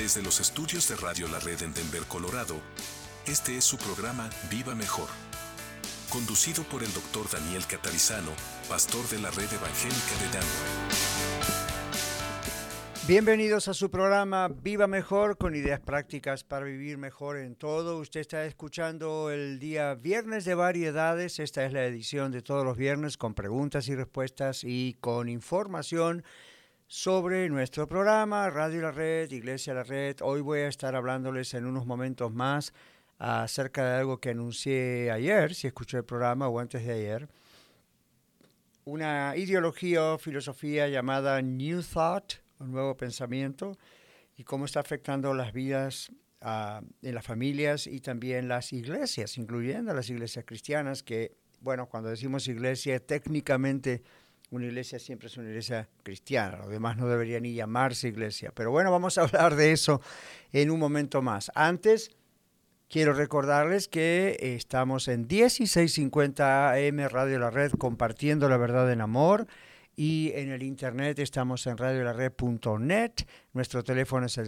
Desde los estudios de Radio La Red en Denver, Colorado, este es su programa Viva Mejor, conducido por el Dr. Daniel Catarizano, pastor de la Red Evangélica de Denver. Bienvenidos a su programa Viva Mejor, con ideas prácticas para vivir mejor en todo. Usted está escuchando el día Viernes de Variedades. Esta es la edición de todos los viernes con preguntas y respuestas y con información sobre nuestro programa Radio La Red, Iglesia La Red. Hoy voy a estar hablándoles en unos momentos más acerca de algo que anuncié ayer, si escuchó el programa o antes de ayer. Una ideología o filosofía llamada New Thought, un nuevo pensamiento, y cómo está afectando las vidas en las familias y también las iglesias, incluyendo las iglesias cristianas, que, bueno, cuando decimos iglesia, técnicamente una iglesia siempre es una iglesia cristiana, lo demás no debería ni llamarse iglesia. Pero bueno, vamos a hablar de eso en un momento más. Antes, quiero recordarles que estamos en 1650 AM Radio La Red, compartiendo la verdad en amor. Y en el internet estamos en radiolared.net. Nuestro teléfono es el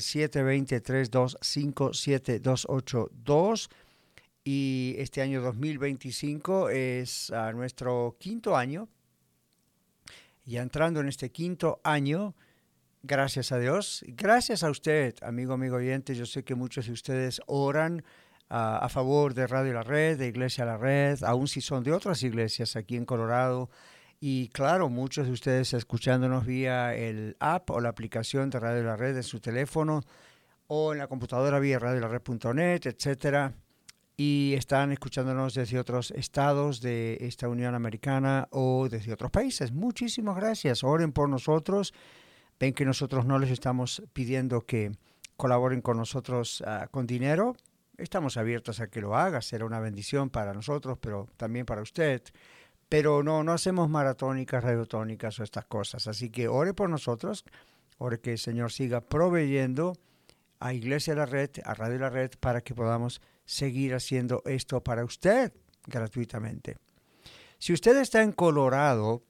720-325-7282. Y este año 2025 es nuestro quinto año. Y entrando en este quinto año, gracias a Dios, gracias a usted, amigo oyente. Yo sé que muchos de ustedes oran a favor de Radio La Red, de Iglesia La Red, aun si son de otras iglesias aquí en Colorado. Y claro, muchos de ustedes escuchándonos vía el app o la aplicación de Radio La Red en su teléfono o en la computadora vía radiolared.net, etcétera. Y están escuchándonos desde otros estados de esta Unión Americana o desde otros países. Muchísimas gracias. Oren por nosotros. Ven que nosotros no les estamos pidiendo que colaboren con nosotros con dinero. Estamos abiertos a que lo haga. Será una bendición para nosotros, pero también para usted. Pero no hacemos maratónicas, radiotónicas o estas cosas. Así que ore por nosotros, ore que el Señor siga proveyendo a Iglesia La Red, a Radio La Red, para que podamos seguir haciendo esto para usted gratuitamente. Si usted está en Colorado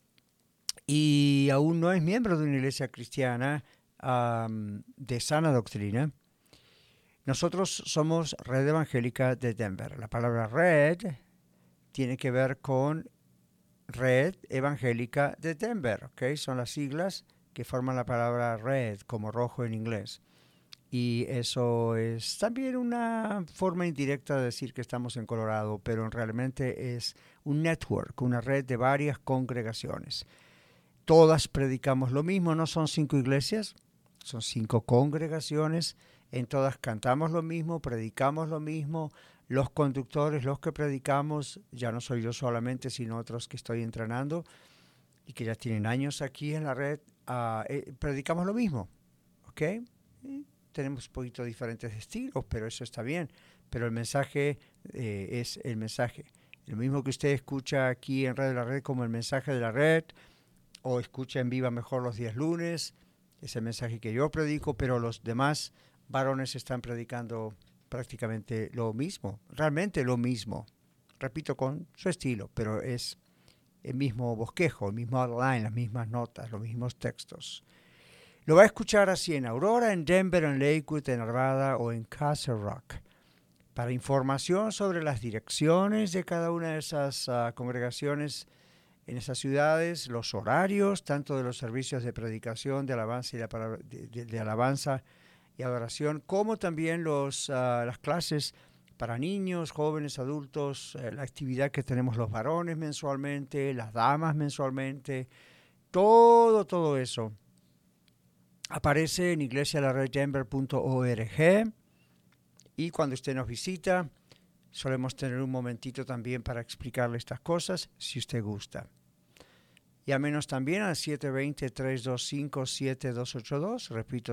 y aún no es miembro de una iglesia cristiana de sana doctrina, nosotros somos Red Evangélica de Denver. La palabra red tiene que ver con Red Evangélica de Denver, ¿ok? Son las siglas que forman la palabra red, como rojo en inglés. Y eso es también una forma indirecta de decir que estamos en Colorado, pero realmente es un network, una red de varias congregaciones. Todas predicamos lo mismo, no son 5 iglesias, son 5 congregaciones. En todas cantamos lo mismo, predicamos lo mismo. Los conductores, los que predicamos, ya no soy yo solamente, sino otros que estoy entrenando y que ya tienen años aquí en la red, predicamos lo mismo, ¿ok? Tenemos un poquito diferentes estilos, pero eso está bien. Pero el mensaje es el mensaje. Lo mismo que usted escucha aquí en Radio La Red como el mensaje de la red, o escucha en Viva Mejor los días lunes, es el mensaje que yo predico, pero los demás varones están predicando prácticamente lo mismo, realmente lo mismo. Repito, con su estilo, pero es el mismo bosquejo, el mismo outline, las mismas notas, los mismos textos. Lo va a escuchar así en Aurora, en Denver, en Lakewood, en Arvada o en Castle Rock. Para información sobre las direcciones de cada una de esas congregaciones en esas ciudades, los horarios, tanto de los servicios de predicación, de alabanza de alabanza y adoración, como también las clases para niños, jóvenes, adultos, la actividad que tenemos los varones mensualmente, las damas mensualmente, todo eso aparece en iglesialareddenver.org, y cuando usted nos visita solemos tener un momentito también para explicarle estas cosas si usted gusta. Llámenos también al 720-325-7282, repito,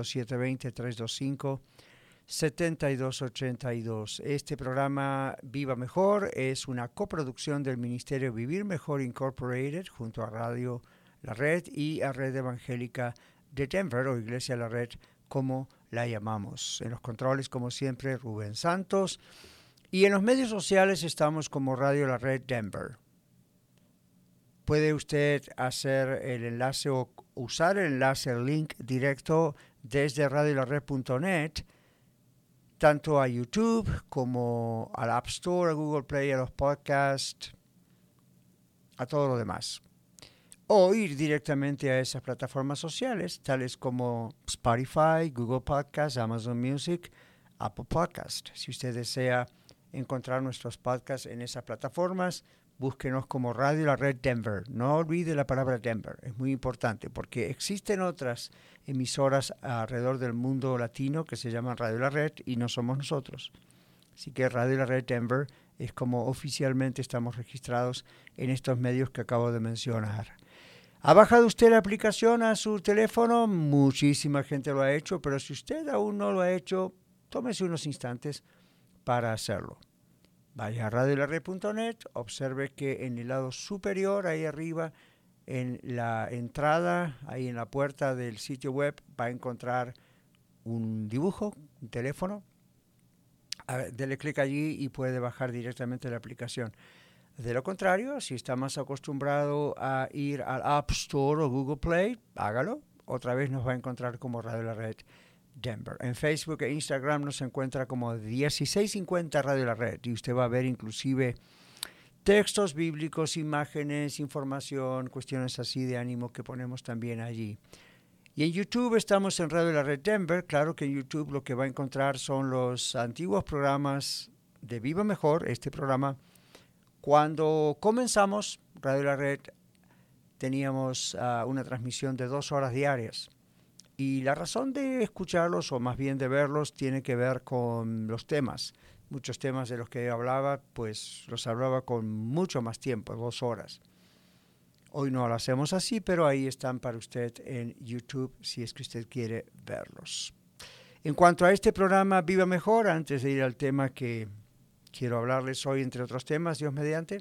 720-325-7282. Este programa Viva Mejor es una coproducción del Ministerio Vivir Mejor Incorporated junto a Radio La Red y a Red Evangélica de Denver, o Iglesia La Red, como la llamamos. En los controles, como siempre, Rubén Santos. Y en los medios sociales estamos como Radio La Red Denver. Puede usted hacer el enlace o usar el enlace, el link directo desde radiolared.net, tanto a YouTube como al App Store, a Google Play, a los podcasts, a todo lo demás. O ir directamente a esas plataformas sociales, tales como Spotify, Google Podcasts, Amazon Music, Apple Podcasts. Si usted desea encontrar nuestros podcasts en esas plataformas, búsquenos como Radio La Red Denver. No olvide la palabra Denver, es muy importante porque existen otras emisoras alrededor del mundo latino que se llaman Radio La Red y no somos nosotros. Así que Radio La Red Denver es como oficialmente estamos registrados en estos medios que acabo de mencionar. ¿Ha bajado usted la aplicación a su teléfono? Muchísima gente lo ha hecho, pero si usted aún no lo ha hecho, tómese unos instantes para hacerlo. Vaya a radiolared.net, observe que en el lado superior, ahí arriba, en la entrada, ahí en la puerta del sitio web, va a encontrar un dibujo, un teléfono. Dele clic allí y puede bajar directamente la aplicación. De lo contrario, si está más acostumbrado a ir al App Store o Google Play, hágalo. Otra vez nos va a encontrar como Radio La Red Denver. En Facebook e Instagram nos encuentra como 1650 Radio La Red y usted va a ver inclusive textos bíblicos, imágenes, información, cuestiones así de ánimo que ponemos también allí. Y en YouTube estamos en Radio La Red Denver. Claro que en YouTube lo que va a encontrar son los antiguos programas de Viva Mejor, este programa. Cuando comenzamos Radio La Red teníamos una transmisión de 2 horas diarias. Y la razón de escucharlos, o más bien de verlos, tiene que ver con los temas. Muchos temas de los que hablaba, pues los hablaba con mucho más tiempo, 2 horas. Hoy no lo hacemos así, pero ahí están para usted en YouTube si es que usted quiere verlos. En cuanto a este programa Viva Mejor, antes de ir al tema que quiero hablarles hoy, entre otros temas, Dios mediante,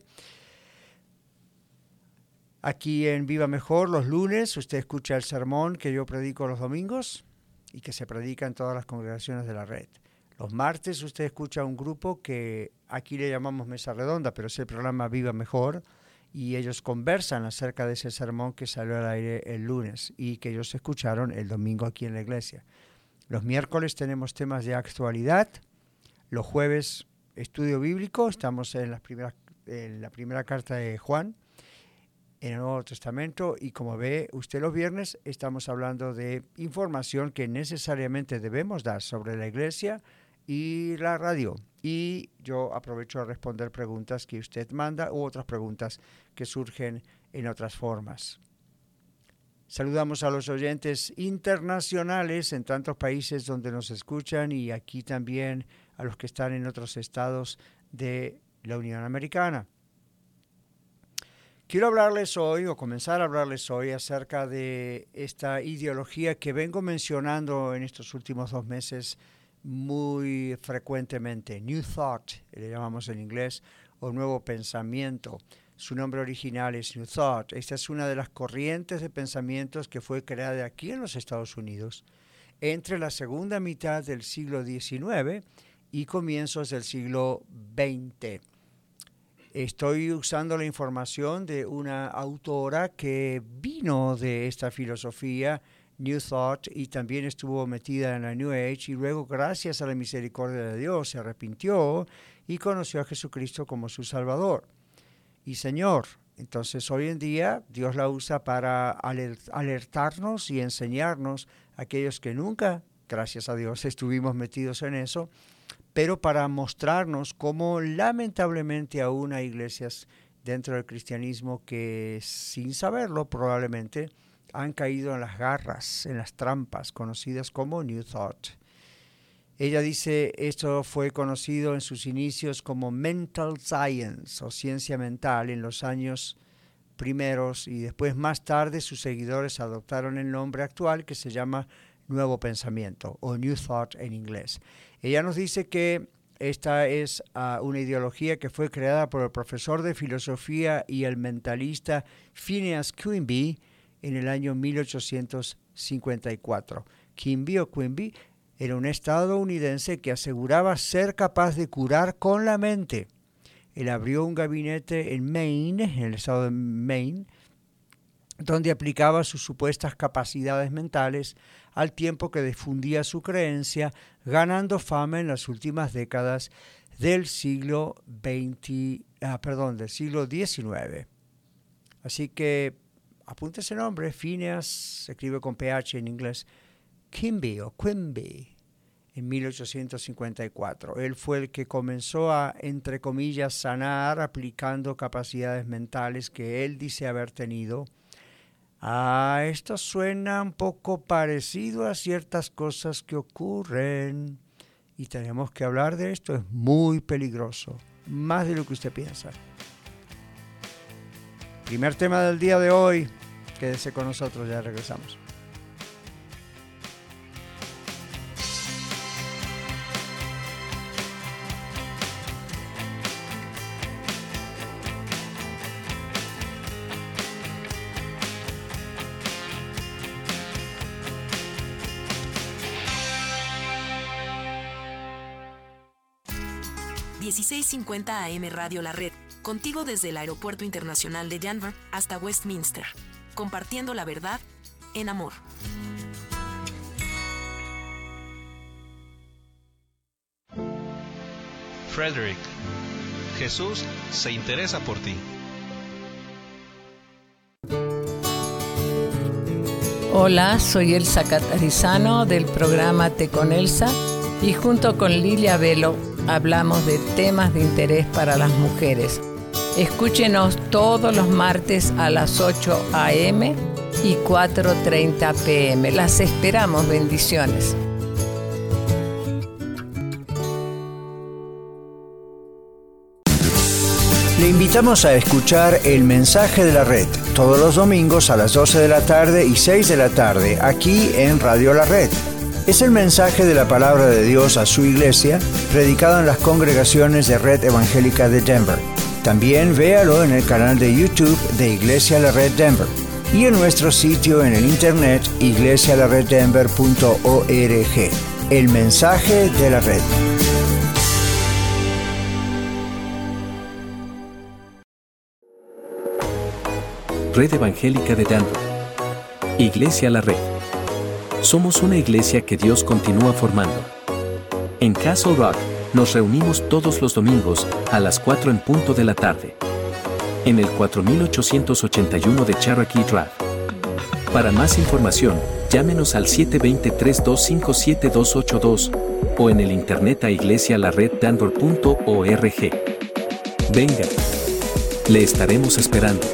aquí en Viva Mejor, los lunes, usted escucha el sermón que yo predico los domingos y que se predica en todas las congregaciones de la red. Los martes usted escucha un grupo que aquí le llamamos Mesa Redonda, pero es el programa Viva Mejor, y ellos conversan acerca de ese sermón que salió al aire el lunes y que ellos escucharon el domingo aquí en la iglesia. Los miércoles tenemos temas de actualidad, los jueves estudio bíblico, estamos en la primera carta de Juan, en el Nuevo Testamento, y como ve usted los viernes estamos hablando de información que necesariamente debemos dar sobre la iglesia y la radio. Y yo aprovecho a responder preguntas que usted manda u otras preguntas que surgen en otras formas. Saludamos a los oyentes internacionales en tantos países donde nos escuchan y aquí también a los que están en otros estados de la Unión Americana. Quiero hablarles hoy, o comenzar a hablarles hoy, acerca de esta ideología que vengo mencionando en estos últimos 2 meses muy frecuentemente. New Thought, le llamamos en inglés, o nuevo pensamiento. Su nombre original es New Thought. Esta es una de las corrientes de pensamientos que fue creada aquí en los Estados Unidos entre la segunda mitad del siglo XIX y comienzos del siglo XX. Estoy usando la información de una autora que vino de esta filosofía, New Thought, y también estuvo metida en la New Age, y luego, gracias a la misericordia de Dios, se arrepintió y conoció a Jesucristo como su Salvador y Señor. Entonces, hoy en día, Dios la usa para alertarnos y enseñarnos a aquellos que nunca, gracias a Dios, estuvimos metidos en eso, pero para mostrarnos cómo lamentablemente aún hay iglesias dentro del cristianismo que, sin saberlo probablemente, han caído en las garras, en las trampas conocidas como New Thought. Ella dice, esto fue conocido en sus inicios como Mental Science o ciencia mental en los años primeros, y después más tarde sus seguidores adoptaron el nombre actual que se llama Nuevo Pensamiento o New Thought en inglés. Ella nos dice que esta es una ideología que fue creada por el profesor de filosofía y el mentalista Phineas Quimby en el año 1854. Quimby o Quimby era un estadounidense que aseguraba ser capaz de curar con la mente. Él abrió un gabinete en Maine, en el estado de Maine, donde aplicaba sus supuestas capacidades mentales al tiempo que difundía su creencia, ganando fama en las últimas décadas del siglo XIX. Así que apunte ese nombre, Phineas, se escribe con PH en inglés, Quimby o Quimby, en 1854. Él fue el que comenzó a, entre comillas, sanar aplicando capacidades mentales que él dice haber tenido. Esto suena un poco parecido a ciertas cosas que ocurren y tenemos que hablar de esto. Es muy peligroso, más de lo que usted piensa. Primer tema del día de hoy. Quédese con nosotros, ya regresamos. $16.50 AM Radio La Red, contigo desde el Aeropuerto Internacional de Denver hasta Westminster, compartiendo la verdad en amor. Frederick, Jesús se interesa por ti. Hola, soy Elsa Catarizano del programa Té con Elsa y junto con Lilia Velo hablamos de temas de interés para las mujeres. Escúchenos todos los martes a las 8 a.m. y 4:30 p.m. Las esperamos, bendiciones. Le invitamos a escuchar El Mensaje de la Red todos los domingos a las 12 de la tarde y 6 de la tarde aquí en Radio La Red. Es el mensaje de la palabra de Dios a su iglesia, predicado en las congregaciones de Red Evangélica de Denver. También véalo en el canal de YouTube de Iglesia La Red Denver y en nuestro sitio en el internet iglesialareddenver.org. El mensaje de la red. Red Evangélica de Denver. Iglesia La Red. Somos una iglesia que Dios continúa formando. En Castle Rock, nos reunimos todos los domingos a las 4 en punto de la tarde. En el 4881 de Cherokee Drive. Para más información, llámenos al 720-325-7282 o en el internet a iglesialareddenver.org. Venga, le estaremos esperando.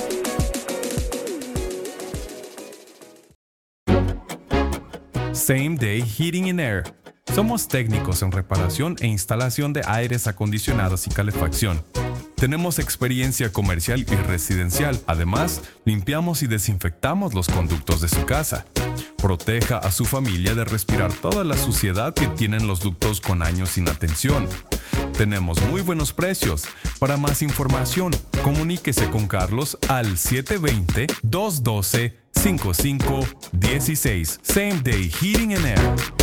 Same Day Heating and Air. Somos técnicos en reparación e instalación de aires acondicionados y calefacción. Tenemos experiencia comercial y residencial. Además, limpiamos y desinfectamos los conductos de su casa. Proteja a su familia de respirar toda la suciedad que tienen los ductos con años sin atención. Tenemos muy buenos precios. Para más información, comuníquese con Carlos al 720-212-5516. Same Day Heating and Air.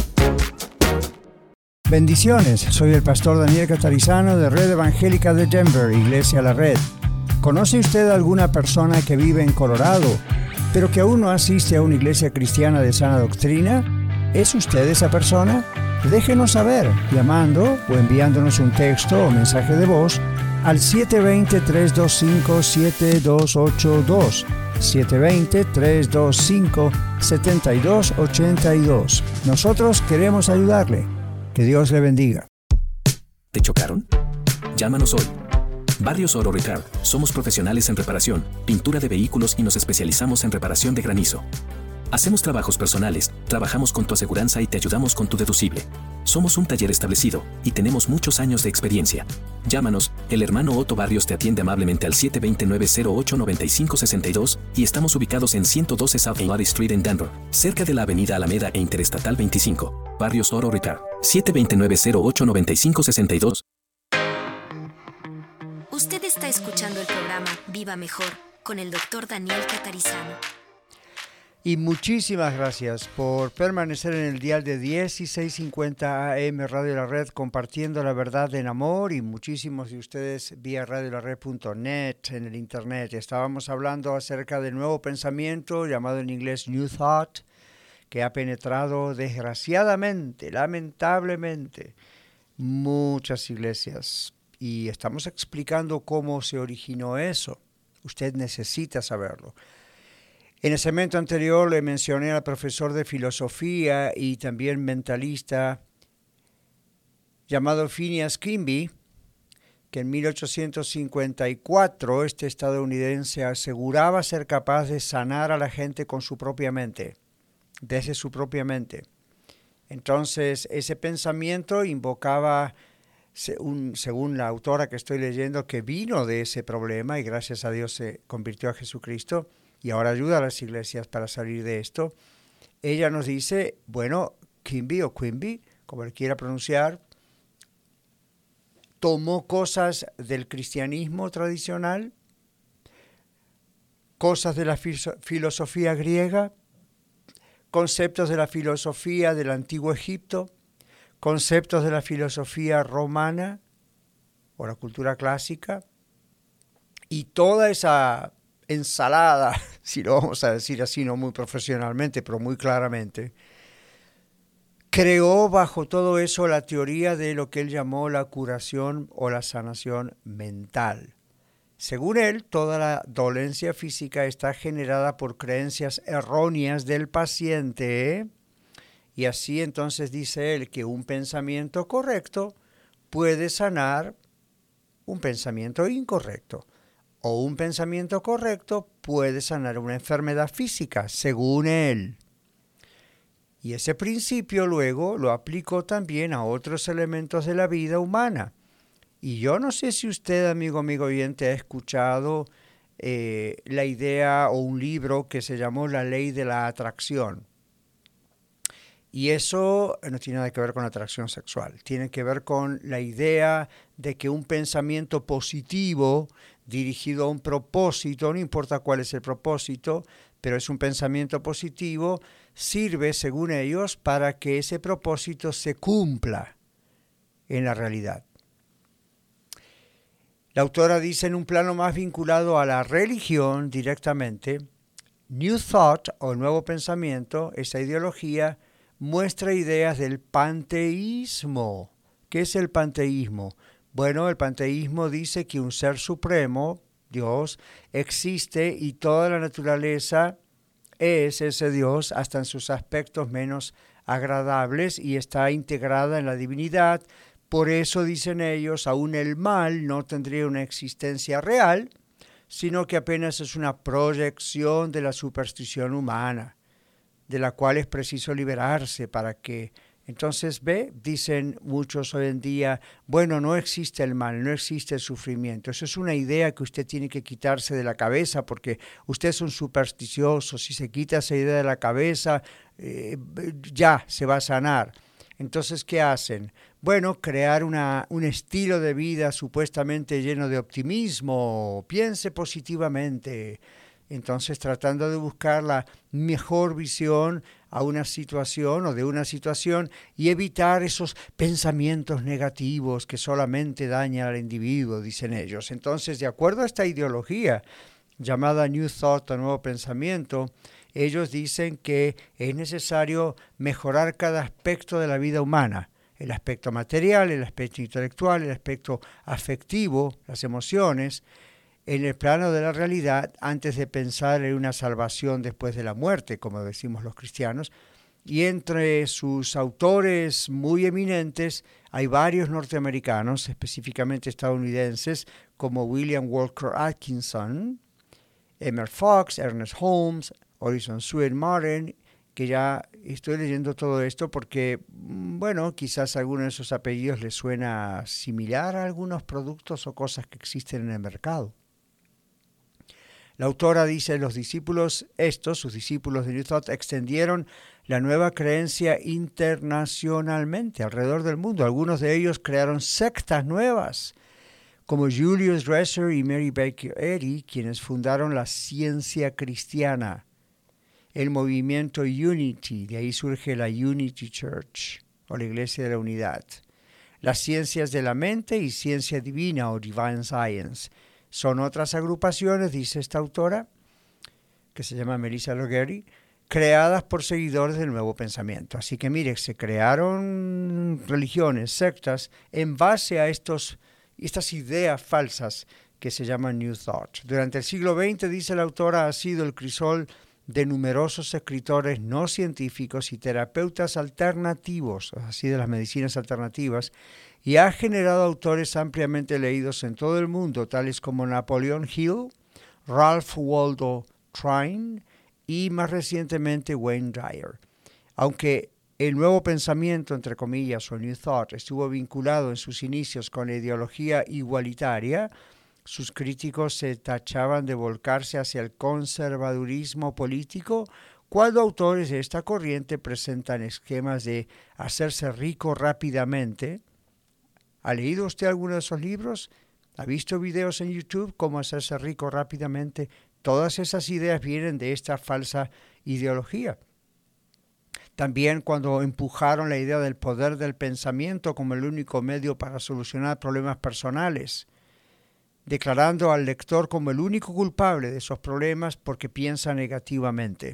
Bendiciones, soy el pastor Daniel Catarizano de Red Evangélica de Denver, Iglesia La Red. ¿Conoce usted a alguna persona que vive en Colorado, pero que aún no asiste a una iglesia cristiana de sana doctrina? ¿Es usted esa persona? Déjenos saber llamando o enviándonos un texto o mensaje de voz al 720-325-7282. 720-325-7282. Nosotros queremos ayudarle. Que Dios le bendiga. ¿Te chocaron? Llámanos hoy. Barrios Oro Repair. Somos profesionales en reparación, pintura de vehículos y nos especializamos en reparación de granizo. Hacemos trabajos personales, trabajamos con tu aseguranza y te ayudamos con tu deducible. Somos un taller establecido y tenemos muchos años de experiencia. Llámanos, el hermano Otto Barrios te atiende amablemente al 729-08-9562 y estamos ubicados en 112 South Lottie Street en Denver, cerca de la avenida Alameda e Interestatal 25. Barrios Oro Repair, 729-08-9562. Usted está escuchando el programa Viva Mejor con el Dr. Daniel Catarizano. Y muchísimas gracias por permanecer en el dial de 1650 AM Radio La Red, compartiendo la verdad en amor, y muchísimos de ustedes vía radiolared.net en el internet. Estábamos hablando acerca del nuevo pensamiento llamado en inglés New Thought, que ha penetrado desgraciadamente, lamentablemente, muchas iglesias. Y estamos explicando cómo se originó eso. Usted necesita saberlo. En el segmento anterior le mencioné al profesor de filosofía y también mentalista llamado Phineas Quimby, que en 1854 este estadounidense aseguraba ser capaz de sanar a la gente con su propia mente, desde su propia mente. Entonces, ese pensamiento invocaba, según la autora que estoy leyendo, que vino de ese problema y gracias a Dios se convirtió a Jesucristo, y ahora ayuda a las iglesias para salir de esto. Ella nos dice, bueno, Quimby o Quimby, como le quiera pronunciar, tomó cosas del cristianismo tradicional, cosas de la filosofía griega, conceptos de la filosofía del antiguo Egipto, conceptos de la filosofía romana o la cultura clásica, y toda esa ensalada, si lo vamos a decir así, no muy profesionalmente, pero muy claramente, creó bajo todo eso la teoría de lo que él llamó la curación o la sanación mental. Según él, toda la dolencia física está generada por creencias erróneas del paciente, y así entonces dice él que un pensamiento correcto puede sanar un pensamiento incorrecto, o un pensamiento correcto puede sanar una enfermedad física, según él. Y ese principio luego lo aplicó también a otros elementos de la vida humana. Y yo no sé si usted, amigo oyente, ha escuchado la idea o un libro que se llamó La Ley de la Atracción. Y eso no tiene nada que ver con atracción sexual. Tiene que ver con la idea de que un pensamiento positivo dirigido a un propósito, no importa cuál es el propósito, pero es un pensamiento positivo, sirve, según ellos, para que ese propósito se cumpla en la realidad. La autora dice en un plano más vinculado a la religión directamente, New Thought o nuevo pensamiento, esa ideología, muestra ideas del panteísmo. ¿Qué es el panteísmo? Bueno, el panteísmo dice que un ser supremo, Dios, existe y toda la naturaleza es ese Dios hasta en sus aspectos menos agradables y está integrada en la divinidad. Por eso, dicen ellos, aún el mal no tendría una existencia real, sino que apenas es una proyección de la superstición humana, de la cual es preciso liberarse para que, entonces, dicen muchos hoy en día, bueno, no existe el mal, no existe el sufrimiento. Eso es una idea que usted tiene que quitarse de la cabeza porque usted es un supersticioso. Si se quita esa idea de la cabeza, ya se va a sanar. Entonces, ¿qué hacen? Bueno, crear un estilo de vida supuestamente lleno de optimismo, piense positivamente. Entonces, tratando de buscar la mejor visión a una situación o de una situación y evitar esos pensamientos negativos que solamente dañan al individuo, dicen ellos. Entonces, de acuerdo a esta ideología llamada New Thought o nuevo pensamiento, ellos dicen que es necesario mejorar cada aspecto de la vida humana. El aspecto material, el aspecto intelectual, el aspecto afectivo, las emociones, en el plano de la realidad antes de pensar en una salvación después de la muerte, como decimos los cristianos. Y entre sus autores muy eminentes hay varios norteamericanos, específicamente estadounidenses, como William Walker Atkinson, Emer Fox, Ernest Holmes, Orison Swett Marden, que ya estoy leyendo todo esto porque, bueno, quizás alguno de esos apellidos les suena similar a algunos productos o cosas que existen en el mercado. La autora dice, sus discípulos de New Thought, extendieron la nueva creencia internacionalmente, alrededor del mundo. Algunos de ellos crearon sectas nuevas, como Julius Dresser y Mary Baker Eddy, quienes fundaron la ciencia cristiana. el movimiento Unity, de ahí surge la Unity Church, o la Iglesia de la Unidad. Las ciencias de la mente y ciencia divina, o Divine Science, son otras agrupaciones, dice esta autora, que se llama Melissa Loughery, creadas por seguidores del Nuevo Pensamiento. Así que mire, se crearon religiones, sectas, en base a estas ideas falsas que se llaman New Thought. Durante el siglo XX, dice la autora, ha sido el crisol de numerosos escritores no científicos y terapeutas alternativos, así de las medicinas alternativas, y ha generado autores ampliamente leídos en todo el mundo, tales como Napoleon Hill, Ralph Waldo Trine y más recientemente Wayne Dyer. Aunque el nuevo pensamiento, entre comillas, o New Thought, estuvo vinculado en sus inicios con la ideología igualitaria, sus críticos se tachaban de volcarse hacia el conservadurismo político cuando autores de esta corriente presentan esquemas de hacerse rico rápidamente. ¿Ha leído usted alguno de esos libros? ¿Ha visto videos en YouTube cómo hacerse rico rápidamente? Todas esas ideas vienen de esta falsa ideología. También cuando empujaron la idea del poder del pensamiento como el único medio para solucionar problemas personales, declarando al lector como el único culpable de esos problemas porque piensa negativamente.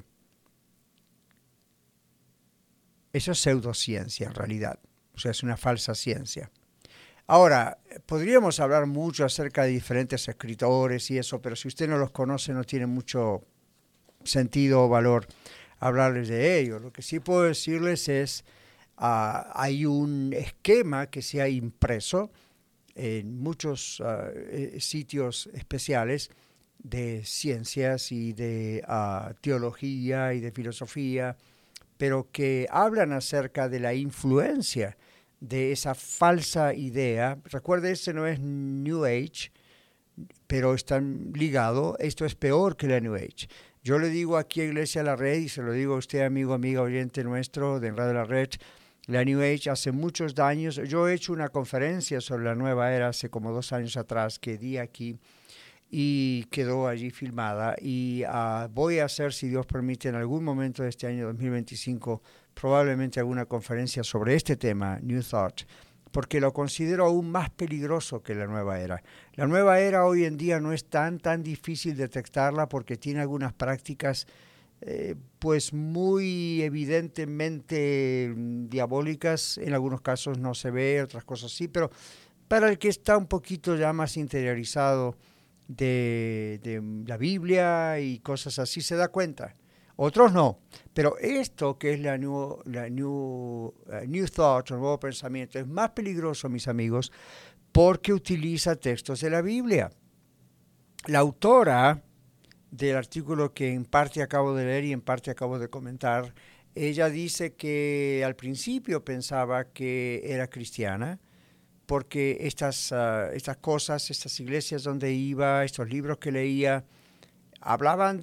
Eso es pseudociencia en realidad, o sea, es una falsa ciencia. Ahora, podríamos hablar mucho acerca de diferentes escritores y eso, pero si usted no los conoce no tiene mucho sentido o valor hablarles de ellos. Lo que sí puedo decirles es, hay un esquema que se ha impreso en muchos sitios especiales de ciencias y de teología y de filosofía, pero que hablan acerca de la influencia de esa falsa idea. Recuerde, este no es New Age, pero están ligados. Esto es peor que la New Age. Yo le digo aquí a Iglesia La Red, y se lo digo a usted, amigo, amiga, oyente nuestro de Radio La Red, la New Age hace muchos daños. Yo he hecho una conferencia sobre la nueva era hace como 2 años atrás que di aquí y quedó allí filmada. Y voy a hacer, si Dios permite, en algún momento de este año 2025, probablemente alguna conferencia sobre este tema, New Thought, porque lo considero aún más peligroso que la nueva era. La nueva era hoy en día no es tan difícil detectarla porque tiene algunas prácticas pues muy evidentemente diabólicas. En algunos casos no se ve, otras cosas sí, pero para el que está un poquito ya más interiorizado de la Biblia y cosas así se da cuenta. Otros no, pero esto que es la New Thought, el nuevo pensamiento, es más peligroso, mis amigos, porque utiliza textos de la Biblia. La autora del artículo que en parte acabo de leer y en parte acabo de comentar, ella dice que al principio pensaba que era cristiana, porque estas cosas, estas iglesias donde iba, estos libros que leía, hablaban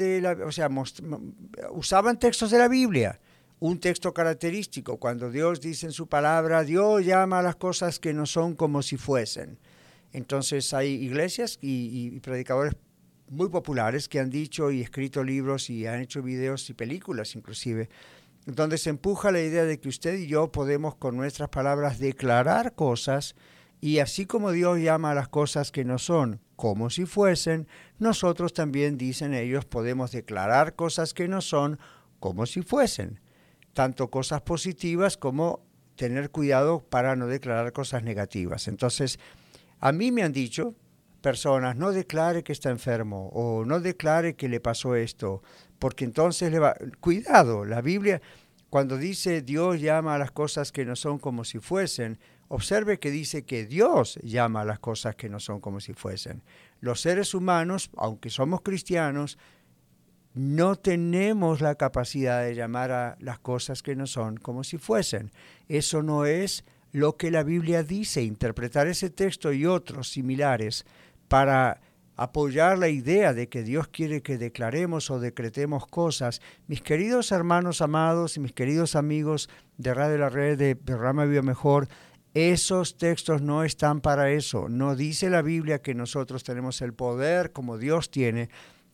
usaban textos de la Biblia. Un texto característico, cuando Dios dice en su palabra, Dios llama a las cosas que no son como si fuesen. Entonces hay iglesias y predicadores muy populares que han dicho y escrito libros y han hecho videos y películas inclusive, donde se empuja la idea de que usted y yo podemos con nuestras palabras declarar cosas, y así como Dios llama a las cosas que no son como si fuesen, nosotros también, dicen ellos, podemos declarar cosas que no son como si fuesen, tanto cosas positivas como tener cuidado para no declarar cosas negativas. Entonces, a mí me han dicho personas, no declare que está enfermo o no declare que le pasó esto, porque entonces cuidado, la Biblia, cuando dice Dios llama a las cosas que no son como si fuesen, observe que dice que Dios llama a las cosas que no son como si fuesen. Los seres humanos, aunque somos cristianos, no tenemos la capacidad de llamar a las cosas que no son como si fuesen. Eso no es lo que la Biblia dice. Interpretar ese texto y otros similares para apoyar la idea de que Dios quiere que declaremos o decretemos cosas. Mis queridos hermanos amados y mis queridos amigos de Radio La Red, de Programa Viva Mejor, esos textos no están para eso. No dice la Biblia que nosotros tenemos el poder como Dios tiene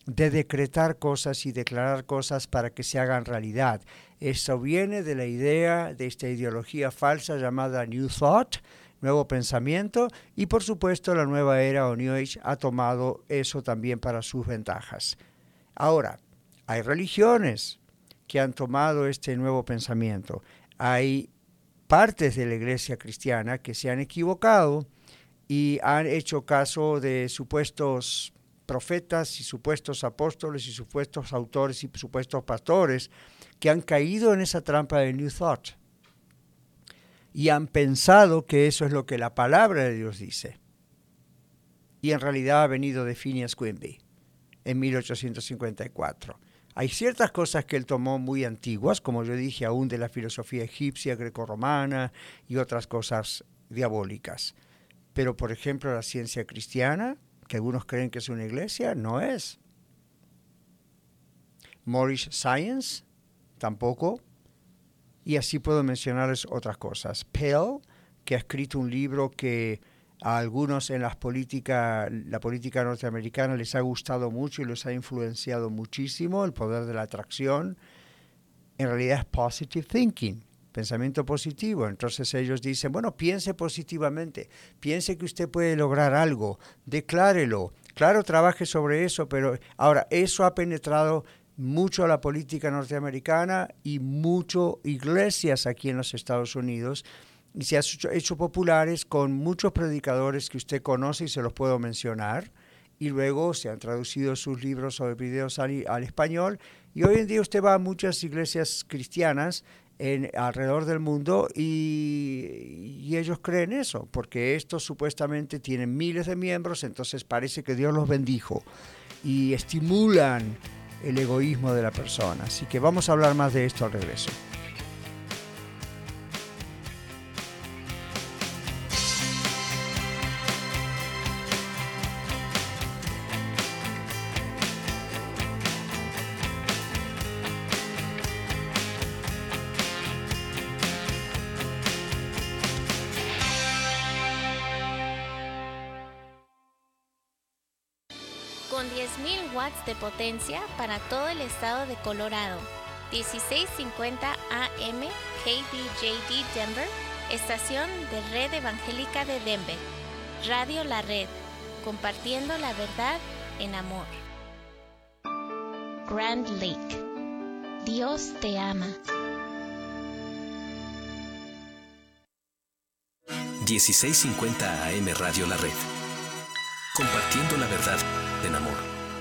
de decretar cosas y declarar cosas para que se hagan realidad. Eso viene de la idea, de esta ideología falsa llamada New Thought, nuevo pensamiento, y por supuesto la nueva era o New Age ha tomado eso también para sus ventajas. Ahora, hay religiones que han tomado este nuevo pensamiento. Hay partes de la iglesia cristiana que se han equivocado y han hecho caso de supuestos profetas y supuestos apóstoles y supuestos autores y supuestos pastores que han caído en esa trampa de New Thought y han pensado que eso es lo que la palabra de Dios dice. Y en realidad ha venido de Phineas Quimby en 1854. Hay ciertas cosas que él tomó muy antiguas, como yo dije, aún de la filosofía egipcia, grecorromana y otras cosas diabólicas. Pero, por ejemplo, la ciencia cristiana, que algunos creen que es una iglesia, no es. Moorish Science, tampoco. Y así puedo mencionarles otras cosas. Pell, que ha escrito un libro que a algunos en la política norteamericana les ha gustado mucho y los ha influenciado muchísimo, el poder de la atracción. En realidad es positive thinking, pensamiento positivo. Entonces ellos dicen, bueno, piense positivamente, piense que usted puede lograr algo, declárelo. Claro, trabaje sobre eso, pero ahora eso ha penetrado mucho a la política norteamericana y mucho iglesias aquí en los Estados Unidos, y se ha hecho populares con muchos predicadores que usted conoce y se los puedo mencionar, y luego se han traducido sus libros o videos al español, y hoy en día usted va a muchas iglesias cristianas alrededor del mundo y ellos creen eso, porque estos supuestamente tienen miles de miembros, entonces parece que Dios los bendijo y estimulan el egoísmo de la persona. Así que vamos a hablar más de esto al regreso. Con 10.000 watts de potencia para todo el estado de Colorado. 1650 AM KBJD Denver, estación de Red Evangélica de Denver. Radio La Red, compartiendo la verdad en amor. Grand Lake, Dios te ama. 1650 AM Radio La Red, compartiendo la verdad en amor.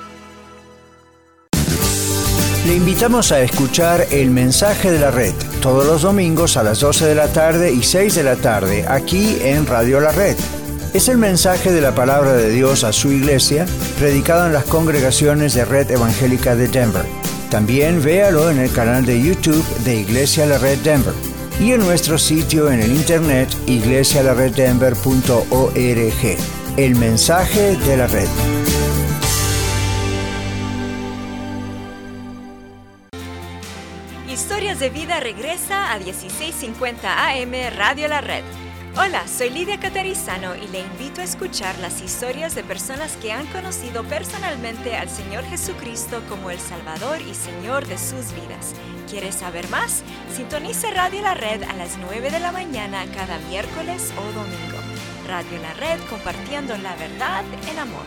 Le invitamos a escuchar El Mensaje de la Red todos los domingos a las 12 de la tarde y 6 de la tarde aquí en Radio La Red. Es el mensaje de la palabra de Dios a su iglesia, predicado en las congregaciones de Red Evangélica de Denver. También véalo en el canal de YouTube de Iglesia La Red Denver y en nuestro sitio en el internet iglesialareddenver.org. El Mensaje de la Red. Historias de Vida regresa a 1650 AM Radio La Red. Hola, soy Lidia Catarizano y le invito a escuchar las historias de personas que han conocido personalmente al Señor Jesucristo como el Salvador y Señor de sus vidas. ¿Quieres saber más? Sintonice Radio La Red a las 9 de la mañana cada miércoles o domingo. Radio La Red, compartiendo la verdad en amor.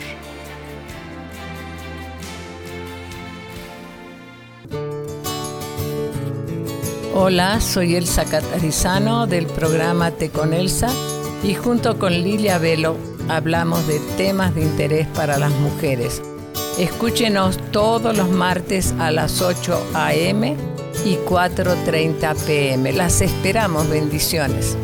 Hola, soy Elsa Catarizano del programa Te con Elsa y junto con Lilia Velo hablamos de temas de interés para las mujeres. Escúchenos todos los martes a las 8 a.m. y 4:30 p.m. Las esperamos, bendiciones.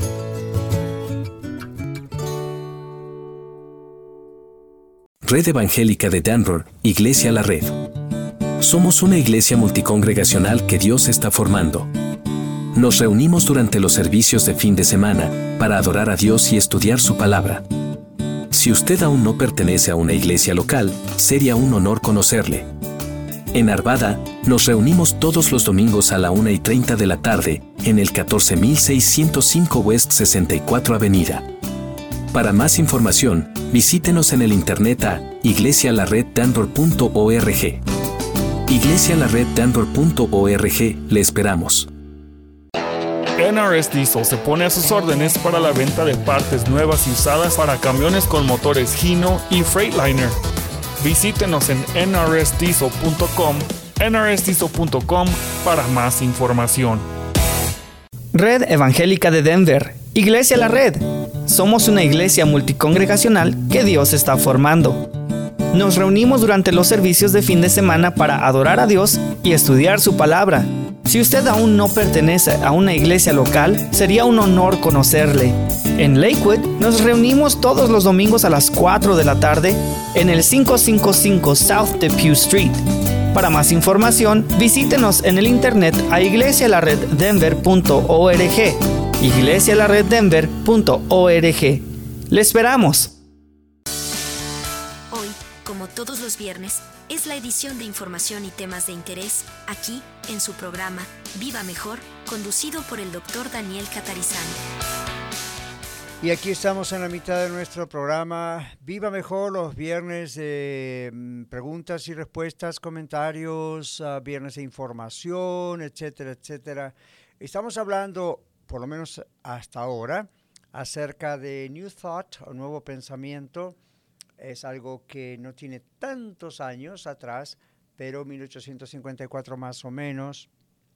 Red Evangélica de Denver, Iglesia La Red. Somos una iglesia multicongregacional que Dios está formando. Nos reunimos durante los servicios de fin de semana para adorar a Dios y estudiar su palabra. Si usted aún no pertenece a una iglesia local, sería un honor conocerle. En Arvada, nos reunimos todos los domingos a la 1:30 de la tarde en el 14605 West 64 Avenida. Para más información, visítenos en el internet a iglesialareddenver.org. iglesialareddenver.org. Le esperamos. NRS Diesel se pone a sus órdenes para la venta de partes nuevas y usadas para camiones con motores Hino y Freightliner. Visítenos en nrsdiesel.com, nrsdiesel.com para más información. Red Evangélica de Denver, Iglesia La Red. Somos una iglesia multicongregacional que Dios está formando. Nos reunimos durante los servicios de fin de semana para adorar a Dios y estudiar su palabra. Si usted aún no pertenece a una iglesia local, sería un honor conocerle. En Lakewood nos reunimos todos los domingos a las 4 de la tarde en el 555 South Depew Street. Para más información, visítenos en el internet a iglesialareddenver.org. iglesialareddenver.org. ¡Le esperamos! Hoy, como todos los viernes, es la edición de información y temas de interés, aquí, en su programa Viva Mejor, conducido por el Dr. Daniel Catarizano. Y aquí estamos en la mitad de nuestro programa Viva Mejor, los viernes de preguntas y respuestas, comentarios, viernes de información, etcétera, etcétera. Estamos hablando, por lo menos hasta ahora, acerca de New Thought, o nuevo pensamiento. Es algo que no tiene tantos años atrás, pero 1854 más o menos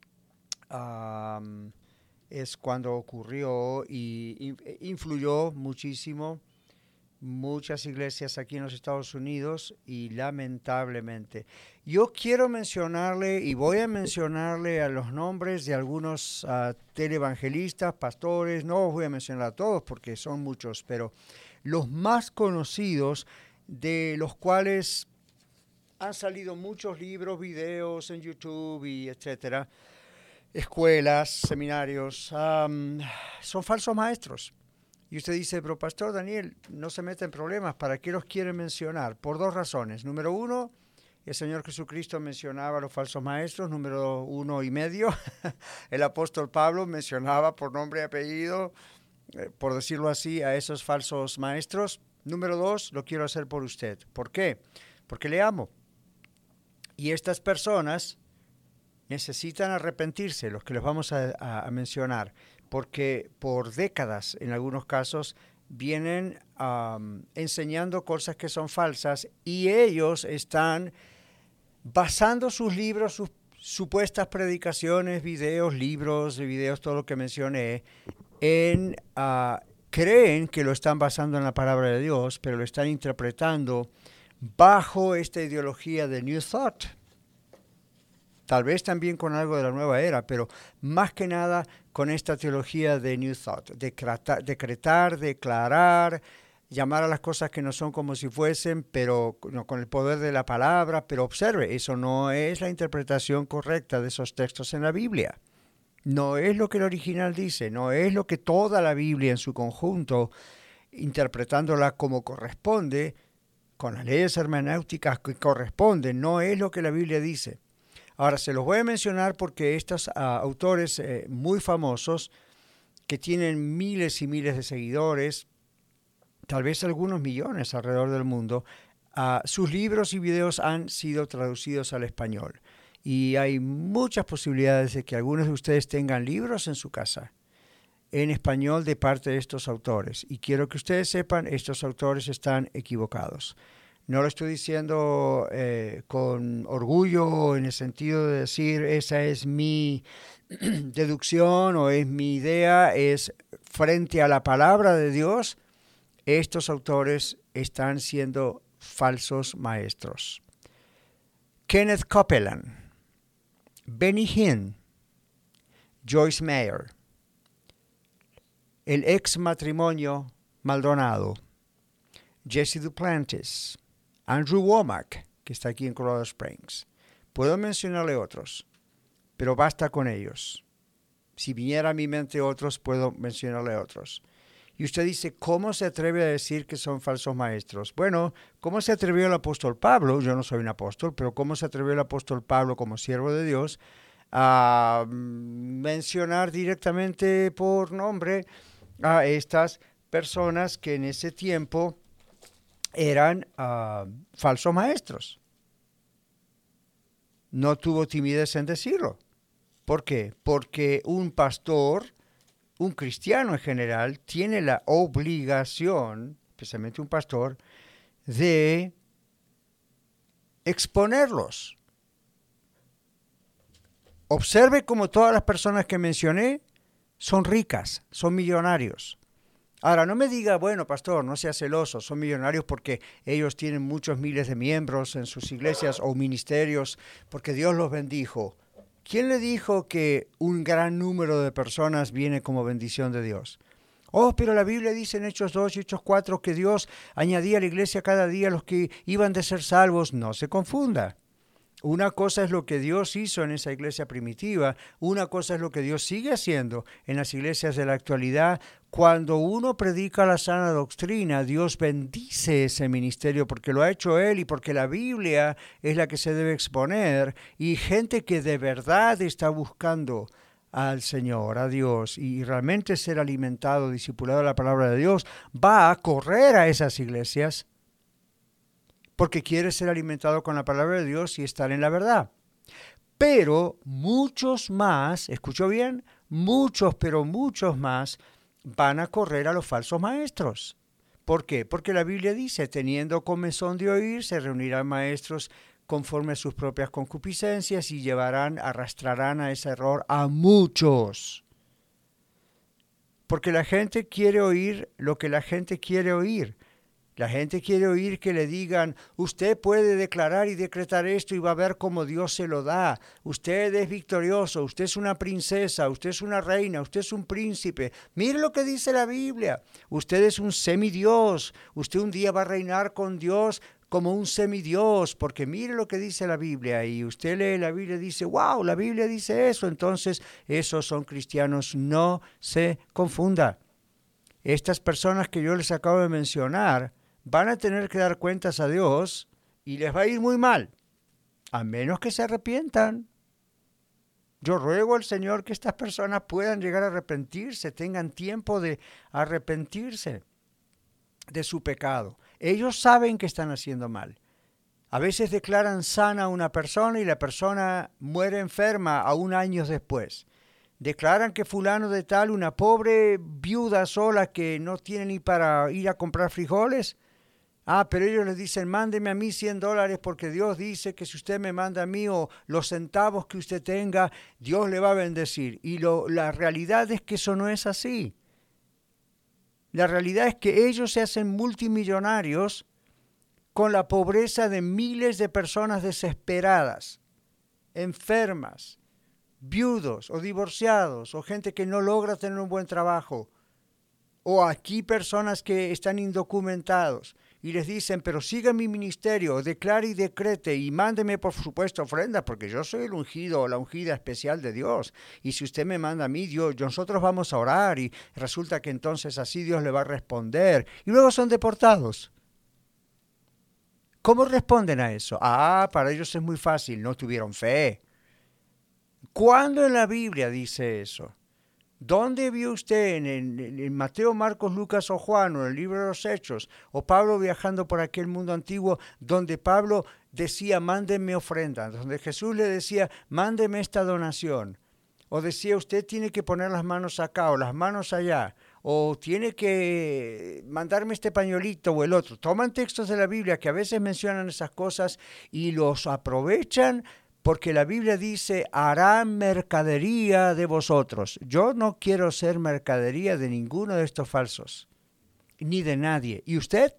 es cuando ocurrió y influyó muchísimo muchas iglesias aquí en los Estados Unidos y lamentablemente. Yo quiero mencionarle y voy a mencionarle a los nombres de algunos televangelistas, pastores, no os voy a mencionar a todos porque son muchos, pero los más conocidos, de los cuales han salido muchos libros, videos en YouTube y etcétera, escuelas, seminarios, son falsos maestros. Y usted dice, pero Pastor Daniel, no se mete en problemas, ¿para qué los quiere mencionar? Por dos razones. Número uno, el Señor Jesucristo mencionaba a los falsos maestros. Número 1.5, el apóstol Pablo mencionaba por nombre y apellido, por decirlo así, a esos falsos maestros. Número 2, lo quiero hacer por usted. ¿Por qué? Porque le amo. Y estas personas necesitan arrepentirse, los que les vamos a mencionar, porque por décadas, en algunos casos, vienen enseñando cosas que son falsas y ellos están basando sus libros, sus supuestas predicaciones, videos, todo lo que mencioné, en creen que lo están basando en la palabra de Dios, pero lo están interpretando bajo esta ideología de New Thought. Tal vez también con algo de la nueva era, pero más que nada con esta teología de New Thought, decretar, declarar, llamar a las cosas que no son como si fuesen, pero no, con el poder de la palabra. Pero observe, eso no es la interpretación correcta de esos textos en la Biblia. No es lo que el original dice, no es lo que toda la Biblia en su conjunto, interpretándola como corresponde, con las leyes hermenéuticas que corresponden, no es lo que la Biblia dice. Ahora, se los voy a mencionar porque estos autores muy famosos, que tienen miles y miles de seguidores, tal vez algunos millones alrededor del mundo, sus libros y videos han sido traducidos al español. Y hay muchas posibilidades de que algunos de ustedes tengan libros en su casa en español de parte de estos autores. Y quiero que ustedes sepan, estos autores están equivocados. No lo estoy diciendo con orgullo en el sentido de decir esa es mi deducción o es mi idea, es frente a la palabra de Dios, estos autores están siendo falsos maestros. Kenneth Copeland, Benny Hinn, Joyce Meyer, el ex matrimonio Maldonado, Jesse Duplantis, Andrew Womack, que está aquí en Colorado Springs. Puedo mencionarle otros, pero basta con ellos. Si viniera a mi mente otros, puedo mencionarle otros. Y usted dice, ¿cómo se atreve a decir que son falsos maestros? Bueno, ¿cómo se atrevió el apóstol Pablo? Yo no soy un apóstol, pero ¿cómo se atrevió el apóstol Pablo como siervo de Dios a mencionar directamente por nombre a estas personas que en ese tiempo eran falsos maestros. No tuvo timidez en decirlo. ¿Por qué? Porque un pastor, un cristiano en general, tiene la obligación, especialmente un pastor, de exponerlos. Observe cómo todas las personas que mencioné son ricas, son millonarios. Ahora, no me diga, bueno, pastor, no sea celoso, son millonarios porque ellos tienen muchos miles de miembros en sus iglesias o ministerios, porque Dios los bendijo. ¿Quién le dijo que un gran número de personas viene como bendición de Dios? Oh, pero la Biblia dice en Hechos 2 y Hechos 4 que Dios añadía a la iglesia cada día los que iban de ser salvos. No se confunda. Una cosa es lo que Dios hizo en esa iglesia primitiva, una cosa es lo que Dios sigue haciendo en las iglesias de la actualidad. Cuando uno predica la sana doctrina, Dios bendice ese ministerio porque lo ha hecho Él y porque la Biblia es la que se debe exponer, y gente que de verdad está buscando al Señor, a Dios, y realmente ser alimentado, discipulado de la palabra de Dios, va a correr a esas iglesias porque quiere ser alimentado con la palabra de Dios y estar en la verdad. Pero muchos más, ¿escuchó bien? Muchos, pero muchos más van a correr a los falsos maestros. ¿Por qué? Porque la Biblia dice, teniendo comezón de oír, se reunirán maestros conforme a sus propias concupiscencias y arrastrarán a ese error a muchos. Porque la gente quiere oír lo que la gente quiere oír. La gente quiere oír que le digan, usted puede declarar y decretar esto y va a ver cómo Dios se lo da. Usted es victorioso, usted es una princesa, usted es una reina, usted es un príncipe. Mire lo que dice la Biblia. Usted es un semidios. Usted un día va a reinar con Dios como un semidios, porque mire lo que dice la Biblia. Y usted lee la Biblia y dice, wow, la Biblia dice eso. Entonces, esos son cristianos. No se confunda. Estas personas que yo les acabo de mencionar van a tener que dar cuentas a Dios y les va a ir muy mal, a menos que se arrepientan. Yo ruego al Señor que estas personas puedan llegar a arrepentirse, tengan tiempo de arrepentirse de su pecado. Ellos saben que están haciendo mal. A veces declaran sana a una persona y la persona muere enferma aún años después. Declaran que fulano de tal, una pobre viuda sola que no tiene ni para ir a comprar frijoles. Pero ellos les dicen, mándeme a mí $100 porque Dios dice que si usted me manda a mí o los centavos que usted tenga, Dios le va a bendecir. Y la realidad es que eso no es así. La realidad es que ellos se hacen multimillonarios con la pobreza de miles de personas desesperadas, enfermas, viudos o divorciados, o gente que no logra tener un buen trabajo, o aquí personas que están indocumentados. Y les dicen, pero siga mi ministerio, declare y decrete y mándeme por supuesto ofrenda, porque yo soy el ungido o la ungida especial de Dios. Y si usted me manda a mí, nosotros vamos a orar y resulta que entonces así Dios le va a responder. Y luego son deportados. ¿Cómo responden a eso? Para ellos es muy fácil, no tuvieron fe. ¿Cuándo en la Biblia dice eso? ¿Dónde vio usted en Mateo, Marcos, Lucas o Juan, o en el libro de los Hechos, o Pablo viajando por aquel mundo antiguo, donde Pablo decía, mándenme ofrenda, donde Jesús le decía, mándeme esta donación, o decía, usted tiene que poner las manos acá o las manos allá, o tiene que mandarme este pañuelito o el otro? Toman textos de la Biblia que a veces mencionan esas cosas y los aprovechan, porque la Biblia dice, harán mercadería de vosotros. Yo no quiero ser mercadería de ninguno de estos falsos, ni de nadie. ¿Y usted?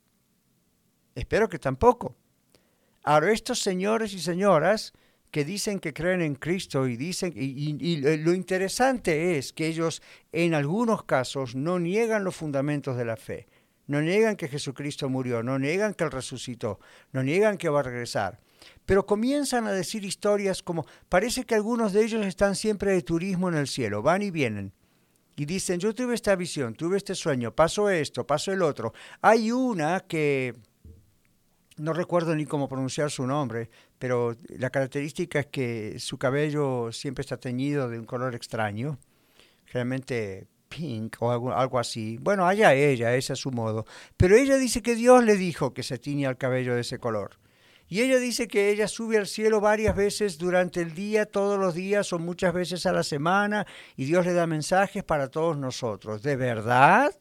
Espero que tampoco. Ahora, estos señores y señoras que dicen que creen en Cristo y lo interesante es que ellos en algunos casos no niegan los fundamentos de la fe. No niegan que Jesucristo murió, no niegan que Él resucitó, no niegan que va a regresar. Pero comienzan a decir historias como, parece que algunos de ellos están siempre de turismo en el cielo, van y vienen. Y dicen, yo tuve esta visión, tuve este sueño, pasó esto, pasó el otro. Hay una que, no recuerdo ni cómo pronunciar su nombre, pero la característica es que su cabello siempre está teñido de un color extraño, generalmente pink o algo así. Bueno, allá ella, ese es su modo. Pero ella dice que Dios le dijo que se tiña el cabello de ese color. Y ella dice que ella sube al cielo varias veces durante el día, todos los días o muchas veces a la semana, y Dios le da mensajes para todos nosotros. ¿De verdad?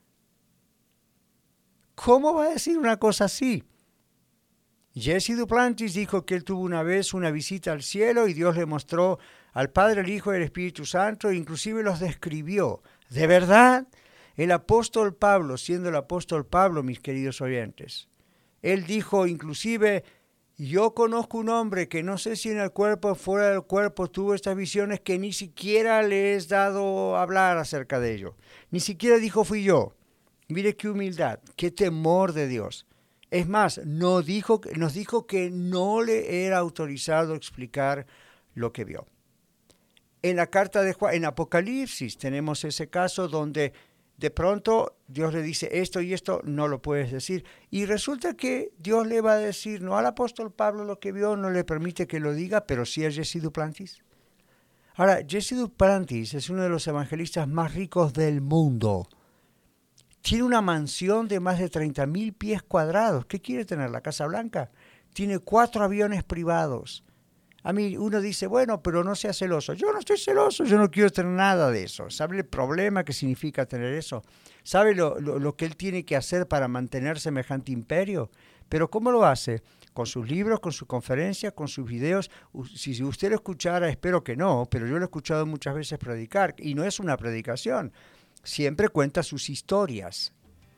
¿Cómo va a decir una cosa así? Jesse Duplantis dijo que él tuvo una vez una visita al cielo y Dios le mostró al Padre, el Hijo y el Espíritu Santo, e inclusive los describió. ¿De verdad? El apóstol Pablo, siendo el apóstol Pablo, mis queridos oyentes, él dijo inclusive: yo conozco un hombre que no sé si en el cuerpo o fuera del cuerpo tuvo estas visiones, que ni siquiera le es dado hablar acerca de ello. Ni siquiera dijo fui yo. Mire qué humildad, qué temor de Dios. Es más, nos dijo que no le era autorizado explicar lo que vio. En la carta de Juan, en Apocalipsis, tenemos ese caso donde de pronto Dios le dice esto y esto no lo puedes decir. Y resulta que Dios le va a decir no al apóstol Pablo lo que vio, no le permite que lo diga, pero sí a Jesse Duplantis. Ahora, Jesse Duplantis es uno de los evangelistas más ricos del mundo. Tiene una mansión de más de 30,000 pies cuadrados. ¿Qué quiere tener? ¿La Casa Blanca? Tiene 4 aviones privados. A mí uno dice, bueno, pero no sea celoso. Yo no estoy celoso, yo no quiero tener nada de eso. ¿Sabe el problema que significa tener eso? ¿Sabe lo que él tiene que hacer para mantener semejante imperio? Pero ¿cómo lo hace? Con sus libros, con sus conferencias, con sus videos. Si usted lo escuchara, espero que no, pero yo lo he escuchado muchas veces predicar, y no es una predicación. Siempre cuenta sus historias.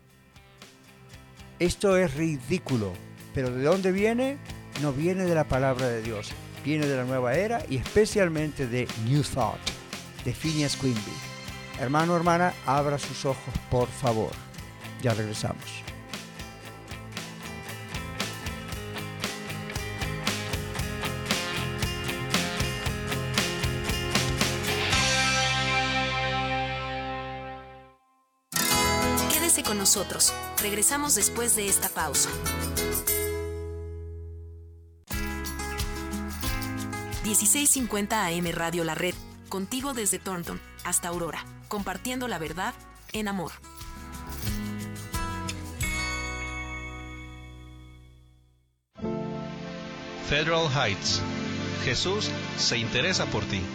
Esto es ridículo, pero ¿de dónde viene? No viene de la palabra de Dios, viene de la nueva era y especialmente de New Thought, de Phineas Quimby. Hermano, hermana, abra sus ojos, por favor. Ya regresamos. Con nosotros. Regresamos después de esta pausa. 1650 AM Radio La Red, contigo desde Thornton hasta Aurora, compartiendo la verdad en amor. Federal Heights. Jesús se interesa por ti.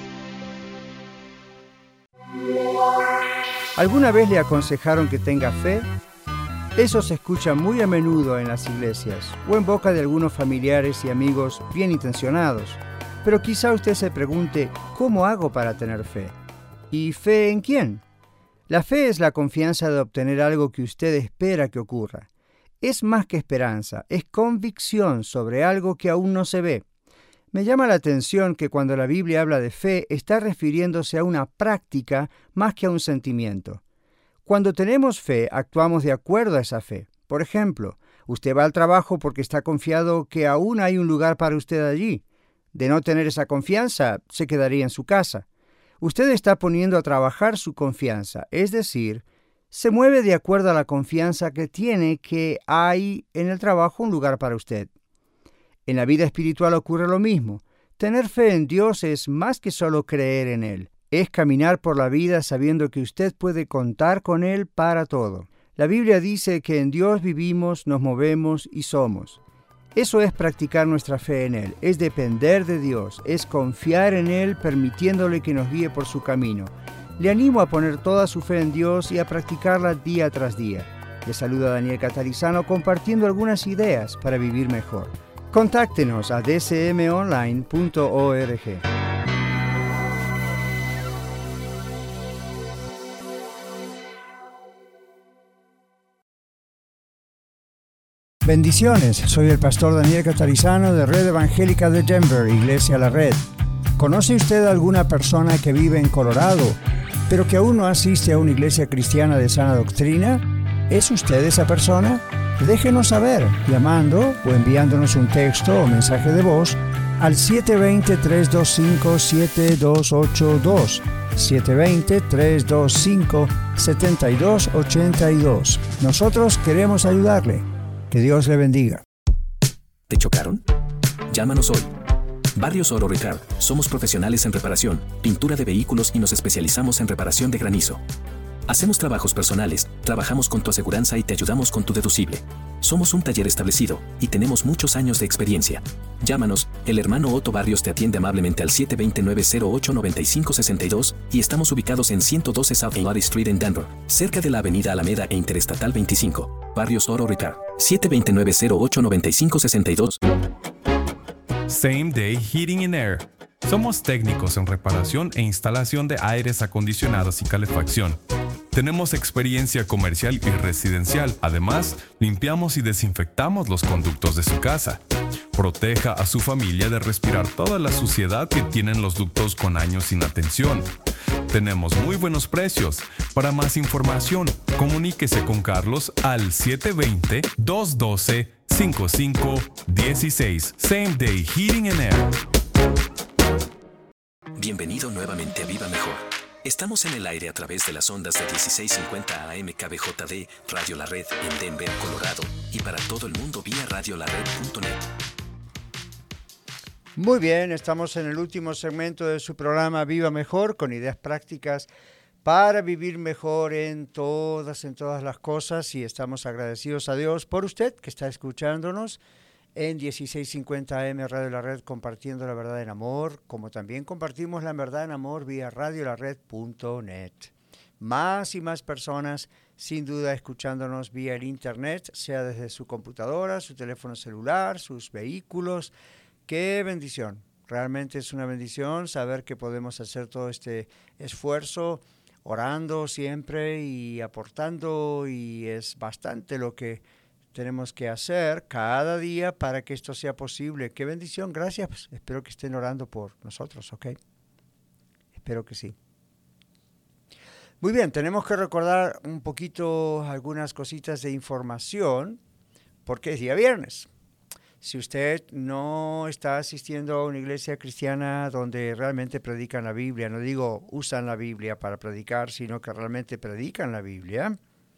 ¿Alguna vez le aconsejaron que tenga fe? Eso se escucha muy a menudo en las iglesias o en boca de algunos familiares y amigos bien intencionados. Pero quizá usted se pregunte, ¿cómo hago para tener fe? ¿Y fe en quién? La fe es la confianza de obtener algo que usted espera que ocurra. Es más que esperanza, es convicción sobre algo que aún no se ve. Me llama la atención que cuando la Biblia habla de fe, está refiriéndose a una práctica más que a un sentimiento. Cuando tenemos fe, actuamos de acuerdo a esa fe. Por ejemplo, usted va al trabajo porque está confiado que aún hay un lugar para usted allí. De no tener esa confianza, se quedaría en su casa. Usted está poniendo a trabajar su confianza, es decir, se mueve de acuerdo a la confianza que tiene que hay en el trabajo un lugar para usted. En la vida espiritual ocurre lo mismo. Tener fe en Dios es más que solo creer en Él. Es caminar por la vida sabiendo que usted puede contar con Él para todo. La Biblia dice que en Dios vivimos, nos movemos y somos. Eso es practicar nuestra fe en Él, es depender de Dios, es confiar en Él permitiéndole que nos guíe por su camino. Le animo a poner toda su fe en Dios y a practicarla día tras día. Le saluda Daniel Catarizano compartiendo algunas ideas para vivir mejor. Contáctenos a dcmonline.org. Bendiciones, soy el pastor Daniel Catarizano de Red Evangélica de Denver, Iglesia La Red. ¿Conoce usted a alguna persona que vive en Colorado, pero que aún no asiste a una iglesia cristiana de sana doctrina? ¿Es usted esa persona? Déjenos saber llamando o enviándonos un texto o mensaje de voz al 720-325-7282, 720-325-7282. Nosotros queremos ayudarle. Que Dios le bendiga. ¿Te chocaron? Llámanos hoy. Barrios Oro Ricard. Somos profesionales en reparación, pintura de vehículos y nos especializamos en reparación de granizo. Hacemos trabajos personales, trabajamos con tu aseguranza y te ayudamos con tu deducible. Somos un taller establecido y tenemos muchos años de experiencia. Llámanos, el hermano Otto Barrios te atiende amablemente al 729-08-9562 y estamos ubicados en 112 South Lottie Street en Denver, cerca de la avenida Alameda e Interestatal 25. Barrios Auto Repair, 729-08-9562. Same Day Heating and Air. Somos técnicos en reparación e instalación de aires acondicionados y calefacción. Tenemos experiencia comercial y residencial. Además, limpiamos y desinfectamos los conductos de su casa. Proteja a su familia de respirar toda la suciedad que tienen los ductos con años sin atención. Tenemos muy buenos precios. Para más información, comuníquese con Carlos al 720-212-5516. Same Day Heating and Air. Bienvenido nuevamente a Viva Mejor. Estamos en el aire a través de las ondas de 1650 AM KBJD, Radio La Red en Denver, Colorado, y para todo el mundo vía radiolared.net. Muy bien, estamos en el último segmento de su programa Viva Mejor, con ideas prácticas para vivir mejor en todas las cosas, y estamos agradecidos a Dios por usted que está escuchándonos en 1650 AM Radio La Red, compartiendo la verdad en amor, como también compartimos la verdad en amor vía radiolared.net. Más y más personas, sin duda, escuchándonos vía el internet, sea desde su computadora, su teléfono celular, sus vehículos. ¡Qué bendición! Realmente es una bendición saber que podemos hacer todo este esfuerzo, orando siempre y aportando, y es bastante lo que tenemos que hacer cada día para que esto sea posible. ¡Qué bendición! Gracias. Espero que estén orando por nosotros, ¿ok? Espero que sí. Muy bien, tenemos que recordar un poquito algunas cositas de información, porque es día viernes. Si usted no está asistiendo a una iglesia cristiana donde realmente predican la Biblia, no digo usan la Biblia para predicar, sino que realmente predican la Biblia,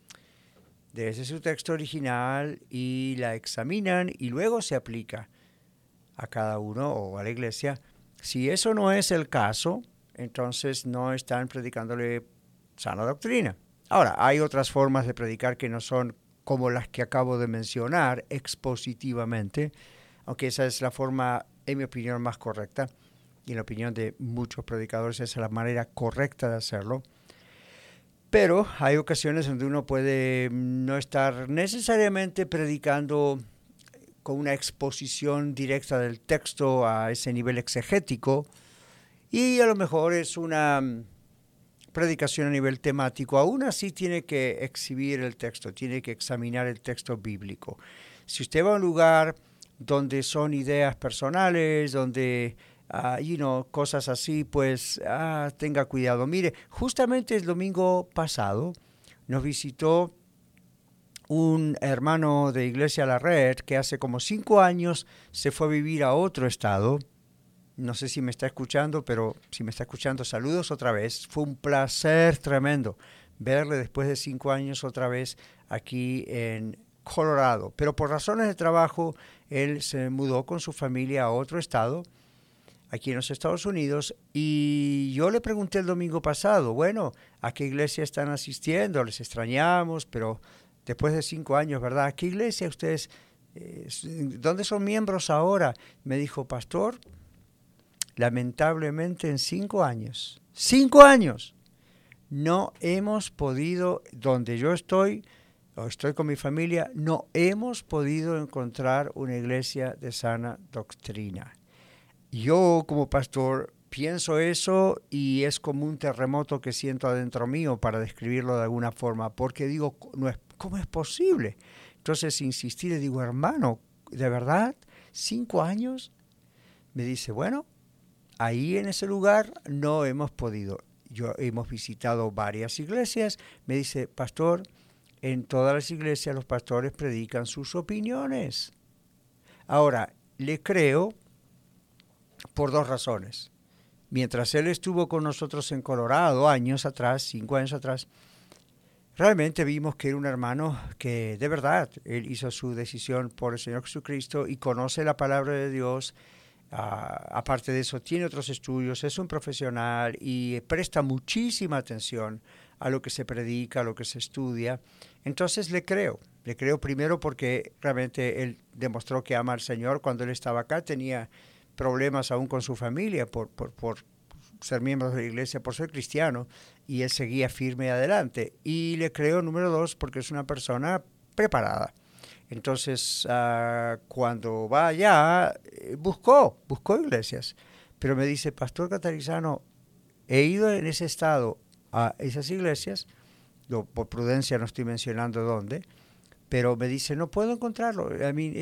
desde su texto original, y la examinan y luego se aplica a cada uno o a la iglesia. Si eso no es el caso, entonces no están predicándole sana doctrina. Ahora, hay otras formas de predicar que no son como las que acabo de mencionar expositivamente, aunque esa es la forma, en mi opinión, más correcta, y en la opinión de muchos predicadores esa es la manera correcta de hacerlo. Pero hay ocasiones donde uno puede no estar necesariamente predicando con una exposición directa del texto a ese nivel exegético, y a lo mejor es una predicación a nivel temático. Aún así tiene que exhibir el texto, tiene que examinar el texto bíblico. Si usted va a un lugar donde son ideas personales, donde cosas así, pues tenga cuidado. Mire, justamente el domingo pasado nos visitó un hermano de Iglesia La Red que hace como 5 años se fue a vivir a otro estado. No sé si me está escuchando, pero si me está escuchando, saludos otra vez. Fue un placer tremendo verle después de 5 años otra vez aquí en Colorado. Pero por razones de trabajo, él se mudó con su familia a otro estado, aquí en los Estados Unidos, y yo le pregunté el domingo pasado, bueno, ¿a qué iglesia están asistiendo? Les extrañamos, pero después de 5 años, ¿verdad? ¿A qué iglesia ustedes, dónde son miembros ahora? Me dijo, pastor, lamentablemente en 5 años, 5 años, no hemos podido, donde yo estoy, o estoy con mi familia, no hemos podido encontrar una iglesia de sana doctrina. Yo como pastor pienso eso y es como un terremoto que siento adentro mío, para describirlo de alguna forma, porque digo, ¿cómo es posible? Entonces insistí, le digo, hermano, ¿de verdad? 5 años? Me dice, bueno, ahí en ese lugar no hemos podido. Hemos visitado varias iglesias. Me dice, pastor, en todas las iglesias los pastores predican sus opiniones. Ahora, le creo por 2 razones. Mientras él estuvo con nosotros en Colorado años atrás, 5 años atrás, realmente vimos que era un hermano que de verdad, él hizo su decisión por el Señor Jesucristo y conoce la palabra de Dios. Aparte de eso, tiene otros estudios, es un profesional y presta muchísima atención a lo que se predica, a lo que se estudia. Entonces le creo primero porque realmente él demostró que ama al Señor. Cuando él estaba acá tenía problemas aún con su familia por ser miembro de la iglesia, por ser cristiano, y él seguía firme adelante. Y le creo, número 2, porque es una persona preparada. Entonces, cuando va allá, buscó iglesias. Pero me dice, Pastor Catarizano, he ido en ese estado a esas iglesias, por prudencia no estoy mencionando dónde, pero me dice, no puedo encontrarlo. A mí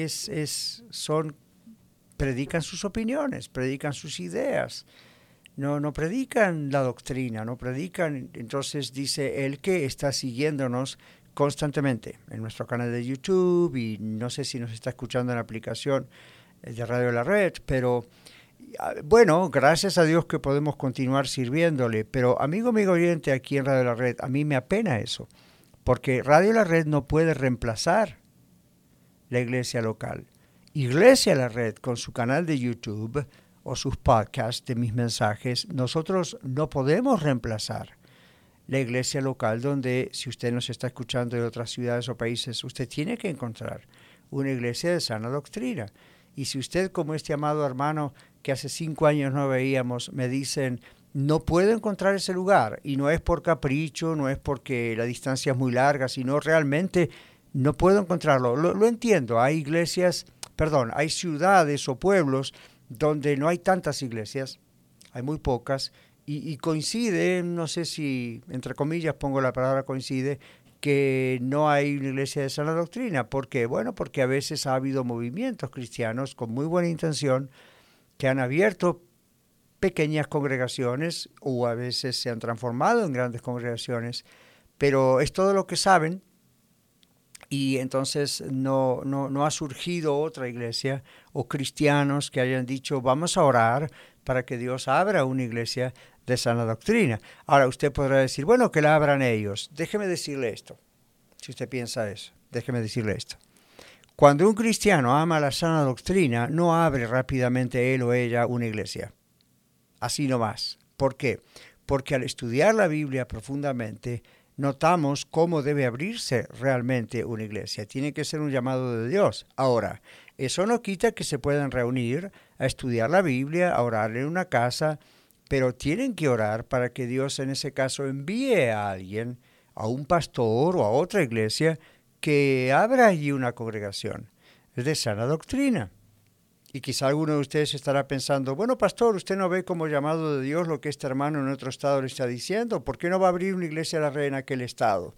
predican sus opiniones, predican sus ideas, no predican la doctrina, no predican. Entonces dice él que está siguiéndonos constantemente en nuestro canal de YouTube, y no sé si nos está escuchando en la aplicación de Radio La Red, pero bueno, gracias a Dios que podemos continuar sirviéndole. Pero amigo oyente aquí en Radio La Red, a mí me apena eso, porque Radio La Red no puede reemplazar la iglesia local. Iglesia La Red, con su canal de YouTube o sus podcasts de mis mensajes, nosotros no podemos reemplazar la iglesia local, donde, si usted nos está escuchando de otras ciudades o países, usted tiene que encontrar una iglesia de sana doctrina. Y si usted, como este amado hermano que hace 5 años no veíamos, me dicen, no puedo encontrar ese lugar, y no es por capricho, no es porque la distancia es muy larga, sino realmente no puedo encontrarlo. Lo entiendo, hay ciudades o pueblos donde no hay tantas iglesias, hay muy pocas, y coincide, no sé si, entre comillas pongo la palabra coincide, que no hay una iglesia de sana doctrina. ¿Por qué? Bueno, porque a veces ha habido movimientos cristianos con muy buena intención que han abierto pequeñas congregaciones, o a veces se han transformado en grandes congregaciones, pero es todo lo que saben, y entonces no ha surgido otra iglesia o cristianos que hayan dicho, vamos a orar para que Dios abra una iglesia de sana doctrina. Ahora usted podrá decir, bueno, que la abran ellos. Déjeme decirle esto, si usted piensa eso, déjeme decirle esto. Cuando un cristiano ama la sana doctrina, no abre rápidamente él o ella una iglesia. Así nomás. ¿Por qué? Porque al estudiar la Biblia profundamente, notamos cómo debe abrirse realmente una iglesia. Tiene que ser un llamado de Dios. Ahora, eso no quita que se puedan reunir a estudiar la Biblia, a orar en una casa, pero tienen que orar para que Dios en ese caso envíe a alguien, a un pastor o a otra iglesia, que abra allí una congregación de sana doctrina. Y quizá alguno de ustedes estará pensando, bueno, pastor, ¿usted no ve como llamado de Dios lo que este hermano en otro estado le está diciendo? ¿Por qué no va a abrir una iglesia de la red en aquel estado?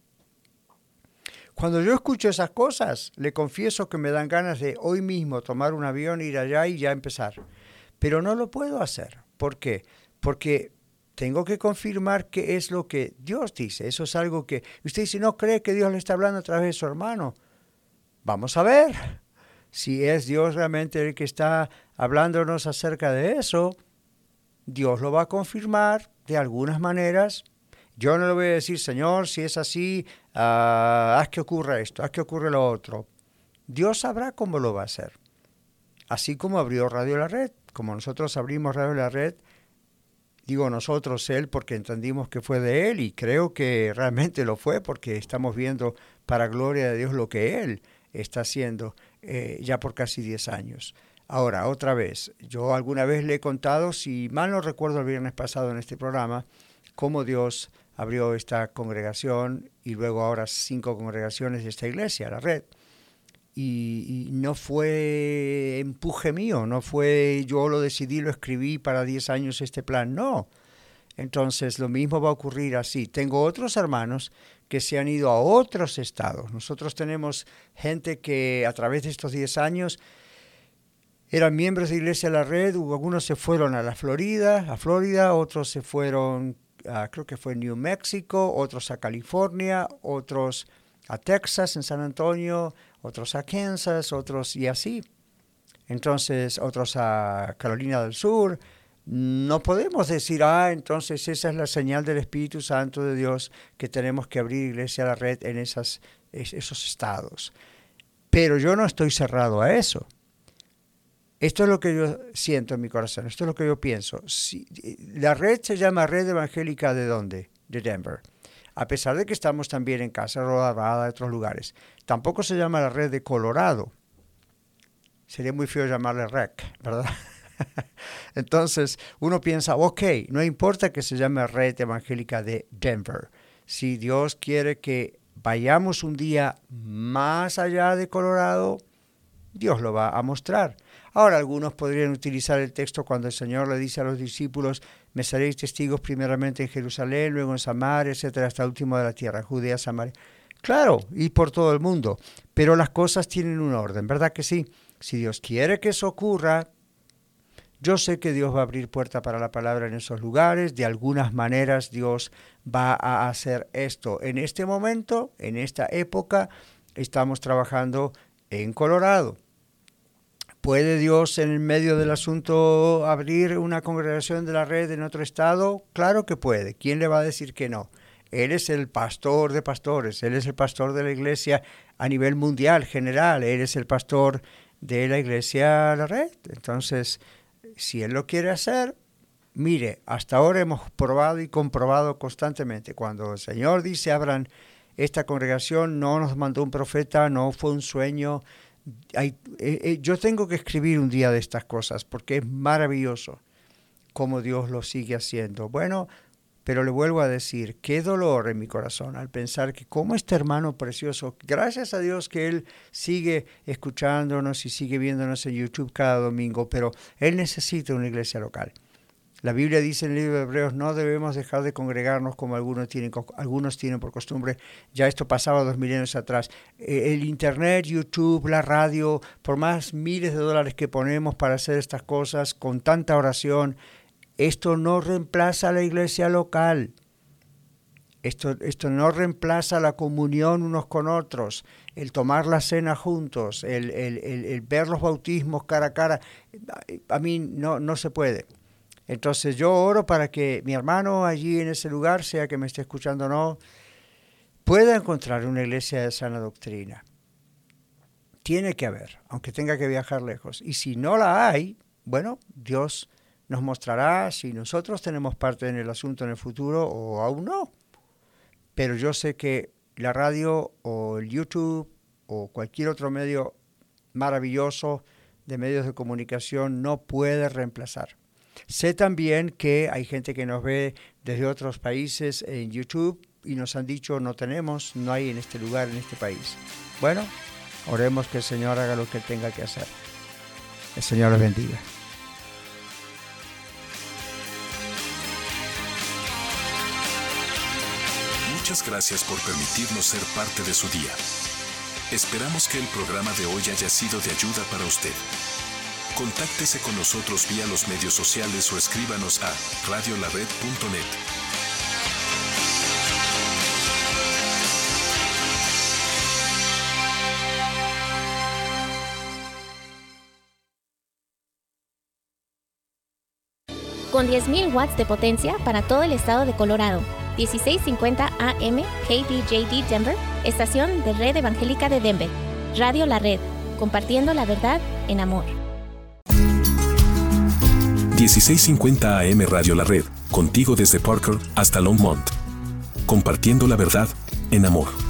Cuando yo escucho esas cosas, le confieso que me dan ganas de hoy mismo tomar un avión, ir allá y ya empezar. Pero no lo puedo hacer. ¿Por qué? Porque tengo que confirmar qué es lo que Dios dice. Eso es algo que usted dice, ¿no cree que Dios le está hablando a través de su hermano? Vamos a ver. Si es Dios realmente el que está hablándonos acerca de eso, Dios lo va a confirmar de algunas maneras. Yo no le voy a decir, Señor, si es así, haz que ocurra esto, haz que ocurra lo otro. Dios sabrá cómo lo va a hacer. Así como abrió Radio La Red, como nosotros abrimos Radio La Red, digo nosotros, Él, porque entendimos que fue de Él, y creo que realmente lo fue, porque estamos viendo para gloria de Dios lo que Él está haciendo ya por casi 10 años. Ahora, otra vez, yo alguna vez le he contado, si mal no recuerdo el viernes pasado en este programa, cómo Dios abrió esta congregación y luego ahora 5 congregaciones de esta iglesia, La Red. Y no fue empuje mío, no fue yo lo decidí, lo escribí para 10 años este plan, no. Entonces lo mismo va a ocurrir así. Tengo otros hermanos que se han ido a otros estados. Nosotros tenemos gente que a través de estos 10 años eran miembros de Iglesia La Red. Algunos se fueron a Florida, otros se fueron, creo que fue New Mexico, otros a California, otros a Texas, en San Antonio, otros a Kansas, otros y así. Entonces, otros a Carolina del Sur. No podemos decir, entonces esa es la señal del Espíritu Santo de Dios, que tenemos que abrir Iglesia La Red en esos estados. Pero yo no estoy cerrado a eso. Esto es lo que yo siento en mi corazón, esto es lo que yo pienso. La red se llama Red Evangélica ¿de dónde? De Denver. a pesar de que estamos también en Casa Rodada de otros lugares. Tampoco se llama la red de Colorado. Sería muy feo llamarle REC, ¿verdad? Entonces uno piensa, ok, no importa que se llame Red Evangélica de Denver. Si Dios quiere que vayamos un día más allá de Colorado, Dios lo va a mostrar. Ahora, algunos podrían utilizar el texto cuando el Señor le dice a los discípulos, me seréis testigos primeramente en Jerusalén, luego en Samaria, etcétera, hasta el último de la tierra, Judea, Samaria. Claro, y por todo el mundo, pero las cosas tienen un orden, ¿verdad que sí? Si Dios quiere que eso ocurra, yo sé que Dios va a abrir puerta para la palabra en esos lugares. De algunas maneras Dios va a hacer esto. En este momento, en esta época, estamos trabajando en Colorado. ¿Puede Dios en el medio del asunto abrir una congregación de la red en otro estado? Claro que puede. ¿Quién le va a decir que no? Él es el pastor de pastores. Él es el pastor de la iglesia a nivel mundial, general. Él es el pastor de la iglesia La Red. Entonces, si Él lo quiere hacer, mire, hasta ahora hemos probado y comprobado constantemente. Cuando el Señor dice, abran esta congregación, no nos mandó un profeta, no fue un sueño. Yo tengo que escribir un día de estas cosas porque es maravilloso cómo Dios lo sigue haciendo. Bueno, pero le vuelvo a decir, qué dolor en mi corazón al pensar que como este hermano precioso, gracias a Dios que él sigue escuchándonos y sigue viéndonos en YouTube cada domingo, pero él necesita una iglesia local. La Biblia dice en el libro de Hebreos, no debemos dejar de congregarnos como algunos tienen por costumbre. Ya esto pasaba 2 milenios atrás. El internet, YouTube, la radio, por más miles de dólares que ponemos para hacer estas cosas, con tanta oración, esto no reemplaza a la iglesia local. Esto no reemplaza la comunión unos con otros, el tomar la cena juntos, el ver los bautismos cara a cara. A mí no se puede. Entonces yo oro para que mi hermano allí en ese lugar, sea que me esté escuchando o no, pueda encontrar una iglesia de sana doctrina. Tiene que haber, aunque tenga que viajar lejos. Y si no la hay, bueno, Dios nos mostrará si nosotros tenemos parte en el asunto en el futuro o aún no. Pero yo sé que la radio o el YouTube o cualquier otro medio maravilloso de medios de comunicación no puede reemplazar. Sé también que hay gente que nos ve desde otros países en YouTube y nos han dicho no hay en este lugar, en este país. Bueno, oremos que el Señor haga lo que Él tenga que hacer. El Señor les bendiga. Muchas gracias por permitirnos ser parte de su día. Esperamos que el programa de hoy haya sido de ayuda para usted. Contáctese con nosotros vía los medios sociales o escríbanos a radiolared.net. Con 10.000 watts de potencia para todo el estado de Colorado. 1650 AM KBJD Denver, estación de Red Evangélica de Denver. Radio La Red, compartiendo la verdad en amor. 1650 AM Radio La Red, contigo desde Parker hasta Longmont. Compartiendo la verdad en amor.